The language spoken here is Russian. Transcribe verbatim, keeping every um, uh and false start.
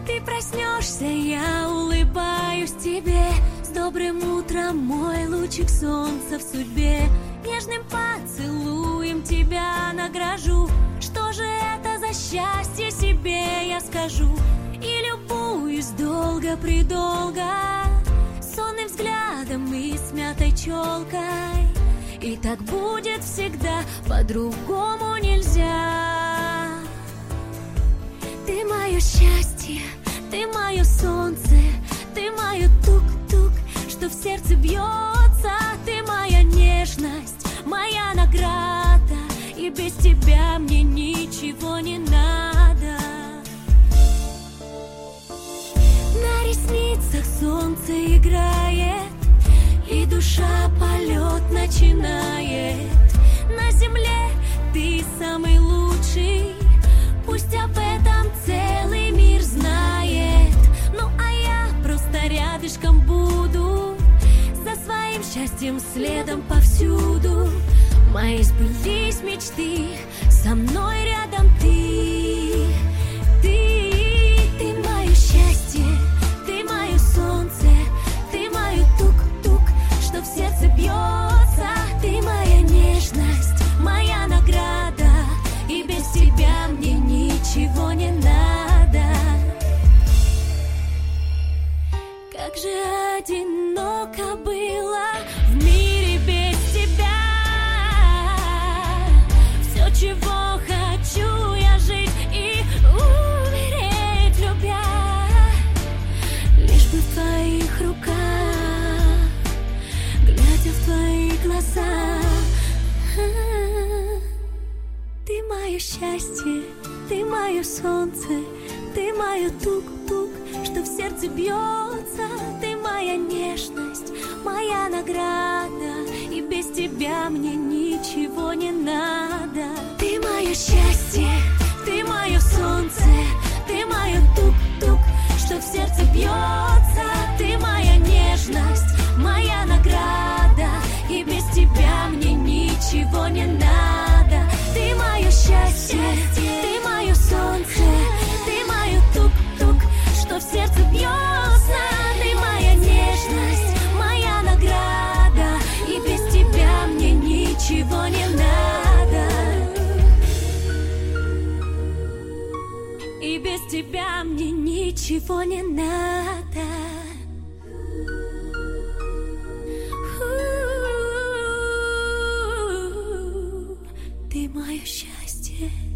Ты проснешься, я улыбаюсь тебе. С добрым утром, мой лучик солнца в судьбе. Нежным поцелуем тебя награжу. Что же это за счастье, себе я скажу. И любуюсь долго-предолго сонным взглядом и смятой челкой. И так будет всегда, по-другому нельзя. Ты мое счастье, ты мое солнце, ты мое тук-тук, что в сердце бьется. Ты моя нежность, моя награда, и без тебя мне ничего не надо. На ресницах солнце играет, и душа полет начинает. На земле ты самый лучший, пусть об этом целый мир знает. Ну а я просто рядышком буду, за своим счастьем следом повсюду. Мои сбылись мечты, со мной рядом ты. Ты, ты мое счастье, ты мое солнце, ты мое тук-тук, что в сердце бьется. Ты моя нежность, моя награда, и без тебя мне ничего не надо. Как же одиноко было в мире без тебя. Все, чего хочу я жить и умереть любя, лишь бы в твоих руках, глядя в твои глаза. Ты мое счастье, ты мое солнце, ты мое тук-тук, что в сердце бьется. Ты моя нежность, моя награда, и без тебя мне ничего не надо. Ты мое счастье, ты мое солнце, ты мое тук-тук, что в сердце бьется. Ты моя нежность, моя награда, и без тебя мне ничего не надо. Ты мое счастье, ты мое солнце, ты мое тук-тук, что в сердце бьется. Ты моя нежность, моя награда, и без тебя мне ничего не надо. И без тебя мне ничего не надо. Ты мое счастье.